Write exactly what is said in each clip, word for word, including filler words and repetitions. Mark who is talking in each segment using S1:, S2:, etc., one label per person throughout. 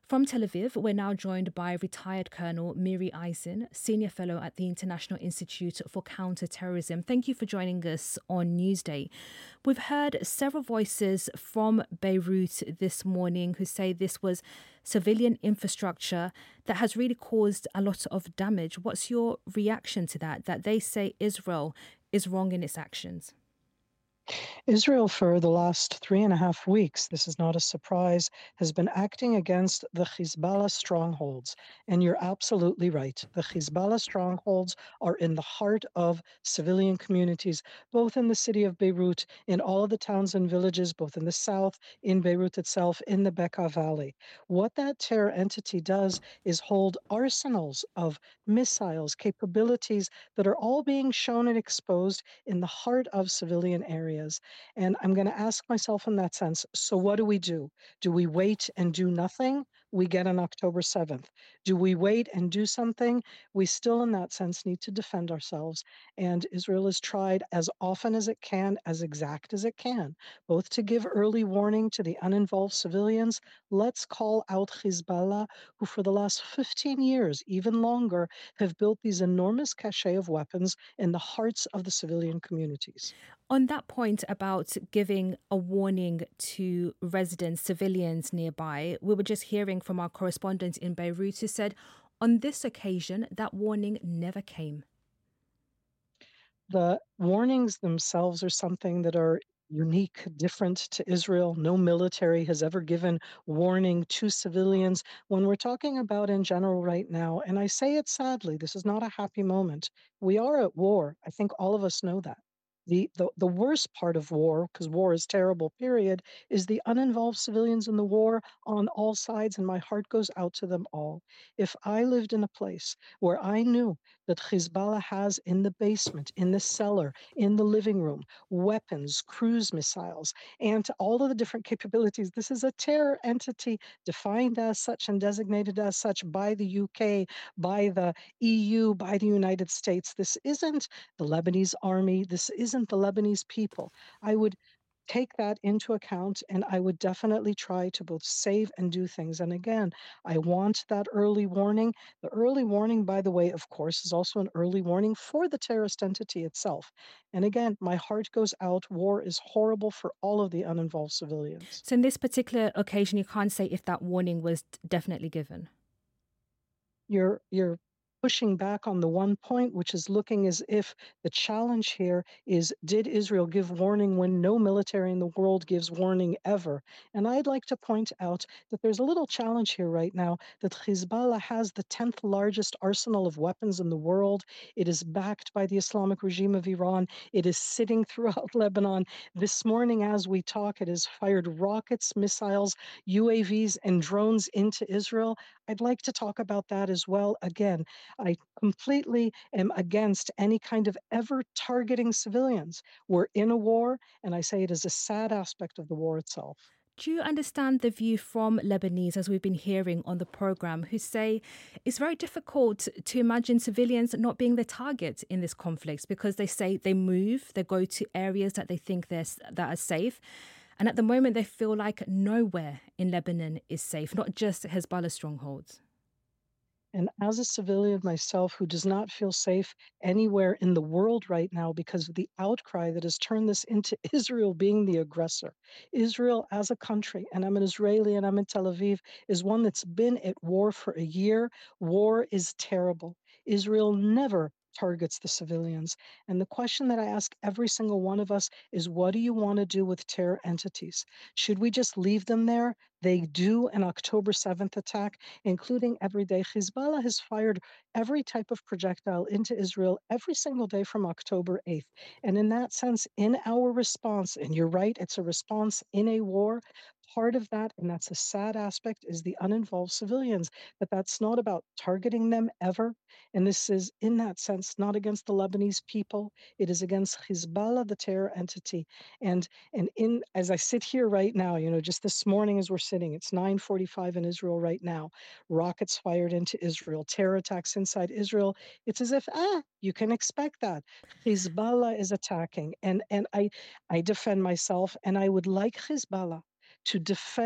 S1: From Tel Aviv, we're now joined by retired Colonel Miri Eisen, Senior Fellow at the International Institute for Counterterrorism. Thank you for joining us on Newsday. We've heard several voices from Beirut this morning who say this was civilian infrastructure that has really caused a lot of damage. What's your reaction to that, that they say Israel is wrong in its actions?
S2: Israel, for the last three and a half weeks, this is not a surprise, has been acting against the Hezbollah strongholds. And you're absolutely right. The Hezbollah strongholds are in the heart of civilian communities, both in the city of Beirut, in all of the towns and villages, both in the south, in Beirut itself, in the Bekaa Valley. What that terror entity does is hold arsenals of missiles, capabilities that are all being shown and exposed in the heart of civilian areas. And I'm going to ask myself in that sense, so what do we do? Do we wait and do nothing? We get on October seventh. Do we wait and do something? We still, in that sense, need to defend ourselves. And Israel has tried as often as it can, as exact as it can, both to give early warning to the uninvolved civilians. Let's call out Hezbollah, who for the last fifteen years, even longer, have built these enormous cache of weapons in the hearts of the civilian communities.
S1: On that point about giving a warning to residents, civilians nearby, we were just hearing from our correspondent in Beirut who said on this occasion that warning never came.
S2: The warnings themselves are something that are unique, different to Israel. No military has ever given warning to civilians. When we're talking about in general right now, and I say it sadly, this is not a happy moment. We are at war. I think all of us know that. The, the, the worst part of war, because war is terrible, period, is the uninvolved civilians in the war on all sides, and my heart goes out to them all. If I lived in a place where I knew that Hezbollah has in the basement, in the cellar, in the living room, weapons, cruise missiles, and all of the different capabilities. This is a terror entity defined as such and designated as such by the U K, by the E U, by the United States. This isn't the Lebanese army. This isn't the Lebanese people. I would take that into account, and I would definitely try to both save and do things. And again, I want that early warning. The early warning, by the way, of course, is also an early warning for the terrorist entity itself. And again, my heart goes out. War is horrible for all of the uninvolved civilians.
S1: So in this particular occasion, you can't say if that warning was definitely given.
S2: You're you're pushing back on the one point, which is looking as if the challenge here is, did Israel give warning when no military in the world gives warning ever? And I'd like to point out that there's a little challenge here right now, that Hezbollah has the tenth largest arsenal of weapons in the world. It is backed by the Islamic regime of Iran. It is sitting throughout Lebanon. This morning, as we talk, it has fired rockets, missiles, U A Vs, and drones into Israel. I'd like to talk about that as well. Again, I completely am against any kind of ever targeting civilians. We're in a war, and I say it is a sad aspect of the war itself.
S1: Do you understand the view from Lebanese, as we've been hearing on the programme, who say it's very difficult to imagine civilians not being the target in this conflict because they say they move, they go to areas that they think they're, that are safe. And at the moment, they feel like nowhere in Lebanon is safe, not just Hezbollah strongholds.
S2: And as a civilian myself who does not feel safe anywhere in the world right now because of the outcry that has turned this into Israel being the aggressor. Israel as a country, and I'm an Israeli and I'm in Tel Aviv, is one that's been at war for a year. War is terrible. Israel never targets the civilians. And the question that I ask every single one of us is, what do you want to do with terror entities? Should we just leave them there? They do an October seventh attack, including every day. Hezbollah has fired every type of projectile into Israel every single day from October eighth. And in that sense, in our response, and you're right, it's a response in a war. Part of that, and that's a sad aspect, is the uninvolved civilians. But that's not about targeting them ever. And this is, in that sense, not against the Lebanese people. It is against Hezbollah, the terror entity. And and in as I sit here right now, you know, just this morning as we're sitting, it's nine forty-five in Israel right now. Rockets fired into Israel, terror attacks inside Israel. It's as if, ah, you can expect that. Hezbollah is attacking. And and I I defend myself, and I would like Hezbollah to defend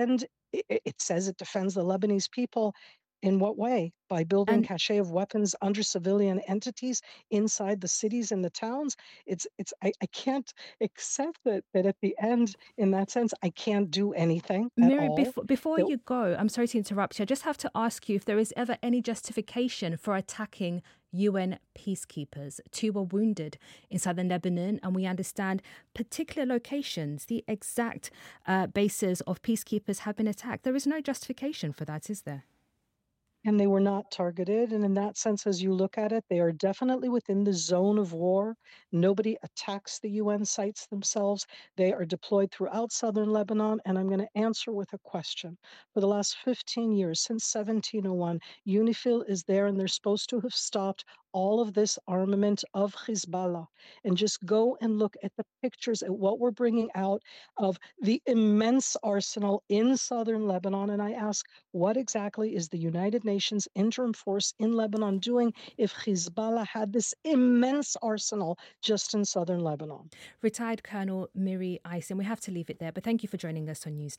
S2: it, it it says it defends the Lebanese people. In what way? By building
S1: And
S2: cache of weapons under civilian entities inside the cities and the towns. It's it's I, I can't accept that that at the end, in that sense, I can't do anything at
S1: Miri,
S2: all.
S1: before, before
S2: That
S1: you go, I'm sorry to interrupt you. I just have to ask you if there is ever any justification for attacking U N peacekeepers. Two were wounded in southern Lebanon, and we understand particular locations, the exact uh, bases of peacekeepers have been attacked. There is no justification for that, is there?
S2: and they were not targeted. And in that sense, as you look at it, they are definitely within the zone of war. Nobody attacks the U N sites themselves. They are deployed throughout southern Lebanon. And I'm going to answer with a question. For the last fifteen years, since seventeen oh one, UNIFIL is there, and they're supposed to have stopped all of this armament of Hezbollah. And just go and look at the pictures at what we're bringing out of the immense arsenal in southern Lebanon. And I ask, what exactly is the United Nations interim force in Lebanon doing if Hezbollah had this immense arsenal just in southern Lebanon?
S1: Retired Colonel Miri Isin. We have to leave it there, but thank you for joining us on News.